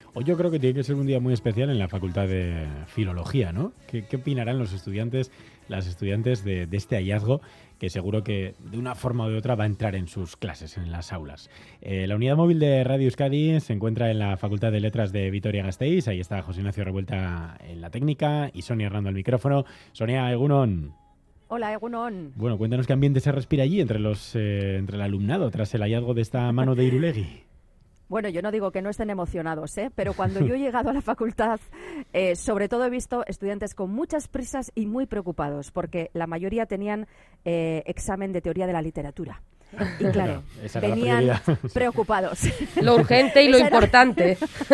Hoy yo creo que tiene que ser un día muy especial en la Facultad de Filología, ¿no? ¿Qué opinarán los estudiantes, las estudiantes de este hallazgo que seguro que de una forma o de otra va a entrar en sus clases, en las aulas? La unidad móvil de Radio Euskadi se encuentra en la Facultad de Letras de Vitoria-Gasteiz. Ahí está José Ignacio Revuelta en la técnica y Sonia Hernando al micrófono. Sonia, Egunon. Hola, Egunon. Bueno, cuéntanos qué ambiente se respira allí entre el alumnado tras el hallazgo de esta mano de Irulegui. Bueno, yo no digo que no estén emocionados, pero cuando yo he llegado a la facultad, sobre todo he visto estudiantes con muchas prisas y muy preocupados, porque la mayoría tenían examen de teoría de la literatura. Y claro, venían preocupados. Lo urgente y lo importante.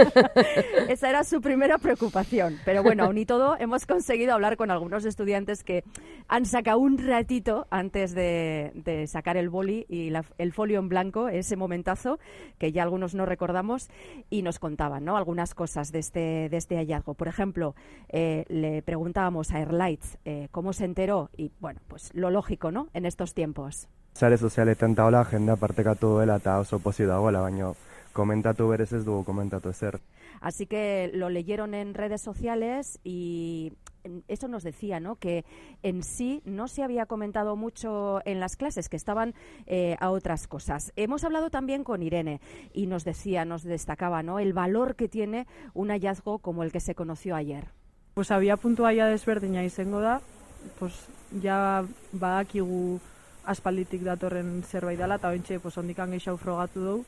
Esa era su primera preocupación. Pero bueno, aún y todo, hemos conseguido hablar con algunos estudiantes que han sacado un ratito antes de sacar el boli y el folio en blanco, ese momentazo que ya algunos no recordamos, y nos contaban, ¿no?, algunas cosas de este hallazgo. Por ejemplo, le preguntábamos a Erlaitz cómo se enteró, y bueno, pues lo lógico, ¿no?, en estos tiempos. Sare sozialetan taola jendea partekatu duela eta oso pozik dagoela, baina komentatu berez ez dugu komentatu ezer. Así que lo leyeron en redes sociales y eso nos decía, ¿no?, que en sí no se había comentado mucho en las clases, que estaban a otras cosas. Hemos hablado también con Irene y nos destacaba, ¿no?, el valor que tiene un hallazgo como el que se conoció ayer. Pues había puntua ya desberdina izango da, pues ya badakigu aspalditik datorren zerbait dela, eta ointxe ondikan gehiago frogatu dugu,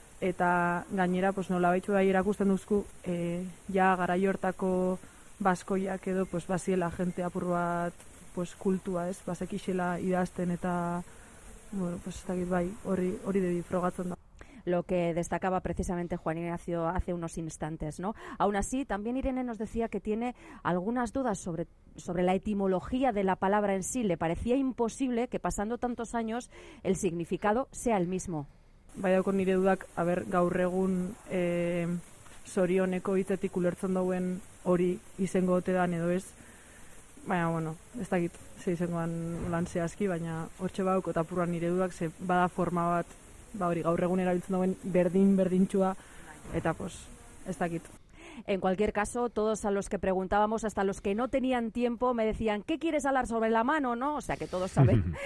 eta gainera nolabait bai erakusten duzku, ja garai hortako baskoiak edo baziela jente apur bat kultua, ez, bazekixela idazten eta, bueno, ez dakit bai, hori dedi frogatzen da. Lo que destacaba precisamente Juan Ignacio hace unos instantes, ¿no? Aún así, también Irene nos decía que tiene algunas dudas sobre la etimología de la palabra en sí. Le parecía imposible que pasando tantos años el significado sea el mismo. Bai daukon nire dudak, gaur egun zorioneko hitzetik ulertzen dauen hori izango ote dan edo ez. Baina, bueno, ez dakit, ze izangoan lan zehazki, baina hortxe bauk eta apurran nire dudak, ze bada forma bat, hori gaur egun erabiltzen dauen berdintxua, eta ez dakit. En cualquier caso, todos a los que preguntábamos, hasta los que no tenían tiempo, me decían, ¿qué quieres hablar sobre la mano?, ¿no? O sea, que todos saben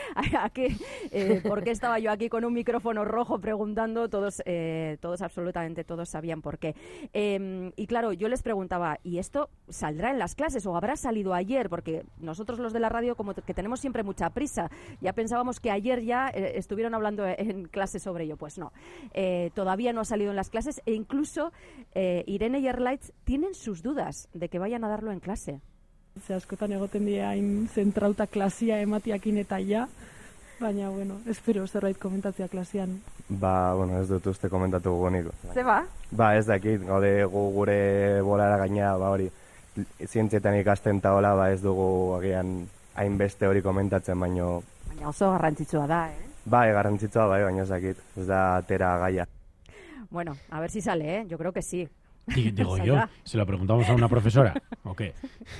por qué estaba yo aquí con un micrófono rojo preguntando, todos absolutamente todos sabían por qué. Y claro, yo les preguntaba, ¿y esto saldrá en las clases o habrá salido ayer? Porque nosotros los de la radio como que tenemos siempre mucha prisa, ya pensábamos que ayer ya estuvieron hablando en clase sobre ello. Pues no, todavía no ha salido en las clases e incluso Irene y Erlaitz tienen sus dudas de que vayan a darlo en clase. Ze askotan egoten dira hain zentrauta klasia ematiakin eta ja, baina, bueno, espero zerbait komentatzea klasian. Bueno, ez dut uste komentatu gugonik. Ze ba? Ez dakit, gaude gure bolara gaina, hori, zientzietan ikasten taola, ez dugu agian hainbeste hori komentatzen, baina oso garrantzitsua da, garrantzitsua, baina ez dakit, ez da atera gaia. Bueno, a ver si sale, yo creo que sí. Digo yo, se lo preguntamos a una profesora, ¿o qué?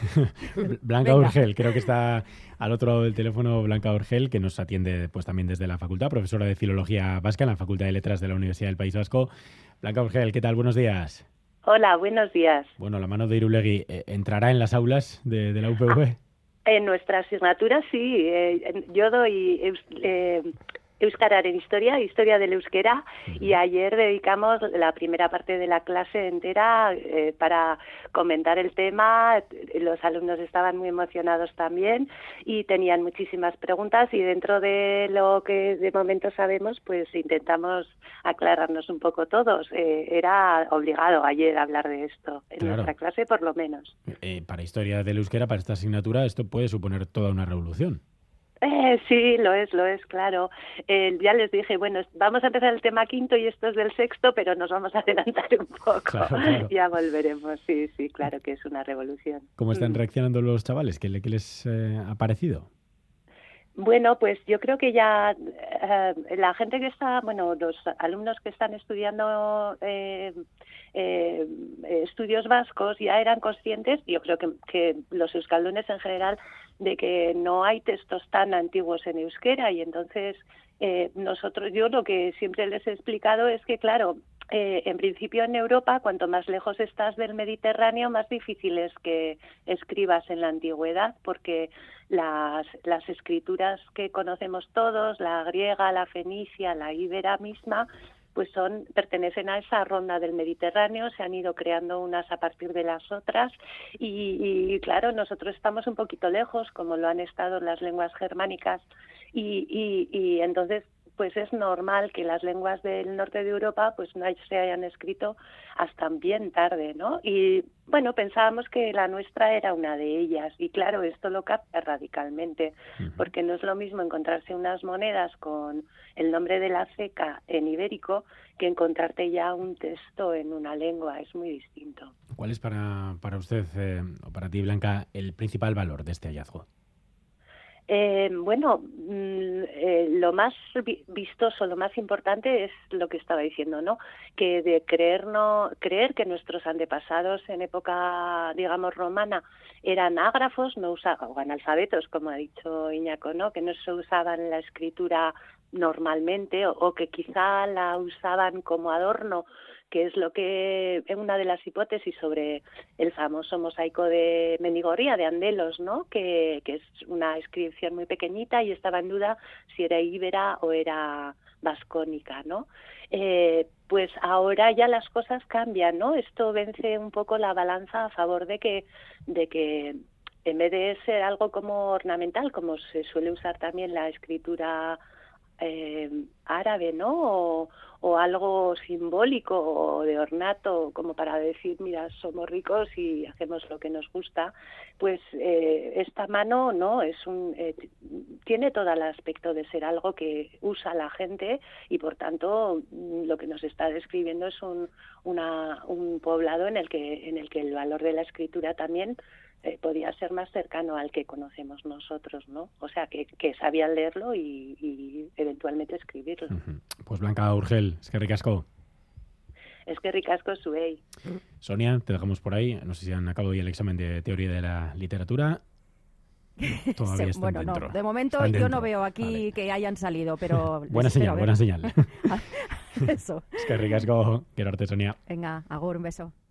Blanca Urgel, creo que está al otro lado del teléfono Blanca Urgel, que nos atiende pues también desde la facultad, profesora de Filología Vasca en la Facultad de Letras de la Universidad del País Vasco. Blanca Urgel, ¿qué tal? Buenos días. Hola, buenos días. Bueno, la mano de Irulegui, ¿entrará en las aulas de la UPV? En nuestra asignatura sí, yo doy Euskararen historia del euskera, y ayer dedicamos la primera parte de la clase entera para comentar el tema. Los alumnos estaban muy emocionados también y tenían muchísimas preguntas, y dentro de lo que de momento sabemos, pues intentamos aclararnos un poco todos. Era obligado ayer hablar de esto, en nuestra clase por lo menos. Para historia del euskera, para esta asignatura, esto puede suponer toda una revolución. Sí, lo es, claro. Ya les dije, bueno, vamos a empezar el tema quinto y esto es del sexto, pero nos vamos a adelantar un poco. Claro. Ya volveremos, sí, claro que es una revolución. ¿Cómo están reaccionando los chavales? ¿Qué les ha parecido? Bueno, pues yo creo que ya la gente que está, los alumnos que están estudiando estudios vascos ya eran conscientes, yo creo que los euskaldunes en general, de que no hay textos tan antiguos en euskera, y entonces yo lo que siempre les he explicado es que, claro, en principio en Europa, cuanto más lejos estás del Mediterráneo, más difícil es que escribas en la antigüedad, porque las escrituras que conocemos todos, la griega, la fenicia, la íbera misma, pues pertenecen a esa ronda del Mediterráneo, se han ido creando unas a partir de las otras y claro, nosotros estamos un poquito lejos, como lo han estado las lenguas germánicas y entonces pues es normal que las lenguas del norte de Europa pues no se hayan escrito hasta bien tarde, ¿no? Y bueno, pensábamos que la nuestra era una de ellas y claro, esto lo cambia radicalmente, porque no es lo mismo encontrarse unas monedas con el nombre de la ceca en ibérico que encontrarte ya un texto en una lengua, es muy distinto. ¿Cuál es para usted o para ti, Blanca, el principal valor de este hallazgo? Bueno, lo más vistoso, lo más importante es lo que estaba diciendo, ¿no? Que de creer que nuestros antepasados en época, digamos, romana eran ágrafos, o analfabetos, como ha dicho Iñaco, ¿no? Que no se usaban la escritura normalmente o que quizá la usaban como adorno, que es lo que es una de las hipótesis sobre el famoso mosaico de Mendigoría, de Andelos, ¿no? Que es una inscripción muy pequeñita y estaba en duda si era íbera o era vascónica, ¿no? Pues ahora ya las cosas cambian, ¿no? Esto vence un poco la balanza a favor de que en vez de ser algo como ornamental, como se suele usar también la escritura árabe, ¿no? O algo simbólico o de ornato, como para decir, mira, somos ricos y hacemos lo que nos gusta, pues esta mano no tiene todo el aspecto de ser algo que usa la gente y por tanto lo que nos está describiendo es un poblado en el que el valor de la escritura también podía ser más cercano al que conocemos nosotros, ¿no? O sea, que sabían leerlo y eventualmente escribirlo. Pues Blanca Urgel, es que ricasco. Es que ricasco suey. Sonia, te dejamos por ahí. No sé si han acabado ya el examen de teoría de la literatura. Todavía están bueno, dentro. No, de momento Están yo dentro. no veo aquí que hayan salido, pero... Buena señal. Eso. Es que ricasco, quiero arte, Sonia. Venga, agur, un beso.